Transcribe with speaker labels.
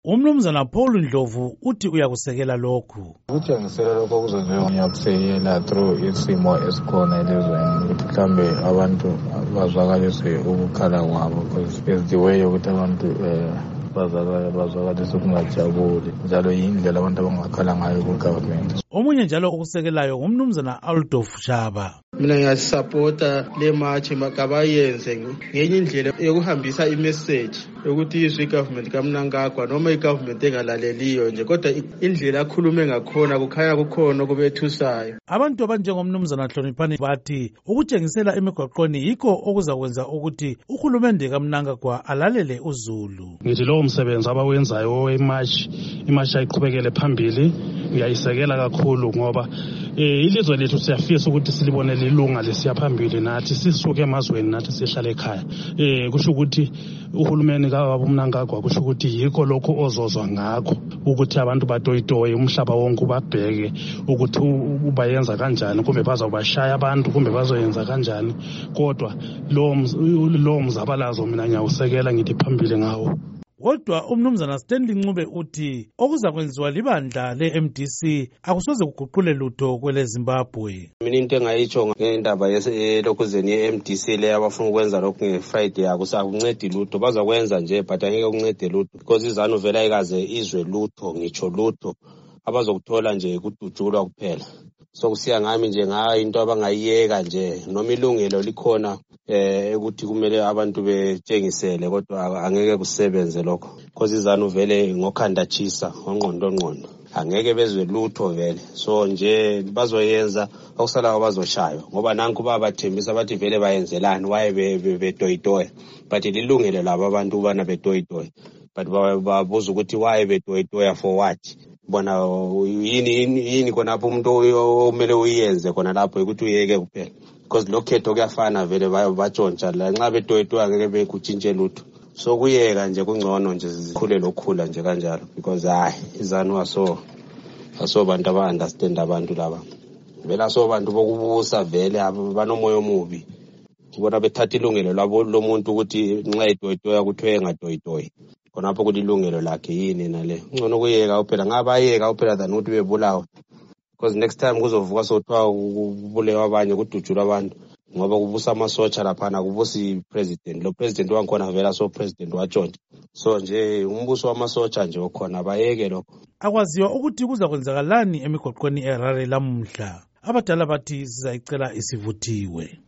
Speaker 1: Umnumzana Paul Ndlovu uthi uyakusekela lokhu.
Speaker 2: Ukutshengisela lokho kuzenziwa ngiyakusekela through isimo esikhona elizweni ukuthi mhlambe abantu bazwakalise ukukhala kwabo because it's the way ukuthi abantu bazwakalise ukungajabuli njalo yindlela abantu abangakhala ngayo ku-government.
Speaker 1: Omunye njalo ukusekelayo ngumnumzana Aldolf Shaba.
Speaker 3: Mina ngiyasupporta le march makabayenze ngenye indlela yokuhambisa imessage yokuthi izwe government kaMnangagwa noma igovernment engalaleliyo nje kodwa indlela akhulume ngakhona kukhanya kukhona okubethusayo.
Speaker 1: Abantu abanjengomnumzana Hloniphani bathi ukutshengisela emigwaqweni yikho okuzakwenza ukuthi uhulumende kaMnangagwa alalele uZulu.
Speaker 4: Ngithi lo umsebenzi abawenzayo imarch ayiqhubekele phambili ngiyayisekela kakhulu ngoba ilizwe lethu siyafisa ukuthi silibone lilunga lesiya phambili nathi sisuke emazweni nathi sihlala ekhaya. Kusho ukuthi uhulumeni kaMnangagwa kusho ukuthi yikho lokho ozozwa ngakho ukuthi abantu batoyitoye umhlaba wonke ubabheke ukuthi ubayenza kanjani kumbe bazawubashaya abantu kumbe bazoyenza kanjani kodwa lo mzabalazo mina ngiyawusekela ngithi phambili ngawo.
Speaker 1: Kodwa umnumzana Stanley Ncube uthi okuzakwenziwa libandla le-MDC akusoze kuguqule lutho kwele Zimbabwe.
Speaker 5: Mina into engayitsho ngendaba yelokhuzeni ye-MDC le abafuna ukwenza lokhu nge-Friday akusakuncedi lutho bazakwenza nje but angeke kuncede lutho because izanu vele ayikaze izwe lutho ngitsho lutho abazokuthola nje kudutshulwa kuphela. So kusiya ngami nje ngayo into abangayiyeka nje noma ilungelo likhona ukuthi kumele abantu betshengisele kodwa angeke kusebenze lokho because izanu vele ngokhanda chisa ngqondo angeke bezwe lutho vele so nje bazoyenza okusala bazoshaywa ngoba nanku babathembisa bathi vele bayenzelani waye betoyitoya but lilungelo labo abantu ubana betoyitoya but babuza ukuthi waye betoyitoya for what bona yini khona lapho umuntu omele uyenze khona lapho ukuthi uyeke kuphela because lokhetho kuyafana vele batshontsha la nxa betoyitoya ngeke bekutshintshe lutho so kuyeka nje kungcono nje zikhule lokhula nje kanjalo because izanu aso bantu aba-understand abantu laba vele aso bantu bokubusa vele banomoya omubi ubona bethatha ilungelo labo lomuntu ukuthi nxa etoyitoya kuthiwe engatoyitoyi khonapho kulilungelo lakhe yini nale ngcono kuyeka phela ngabayeka phela than ukuthi bebulawa because next time kuzovuka sokuthiwa kubulewa abanye kudutshulwa abantu ngoba kubusa amasotsha laphana kubusi president lo president wankhona vela so president watshontsha so nje umbuso wamasotsha nje okhona bayeke lokho.
Speaker 1: Akwaziwa ukuthi kuzakwenzakalani emigoqweni eHarare lamuhla abadala bathi sizayicela isivuthiwe.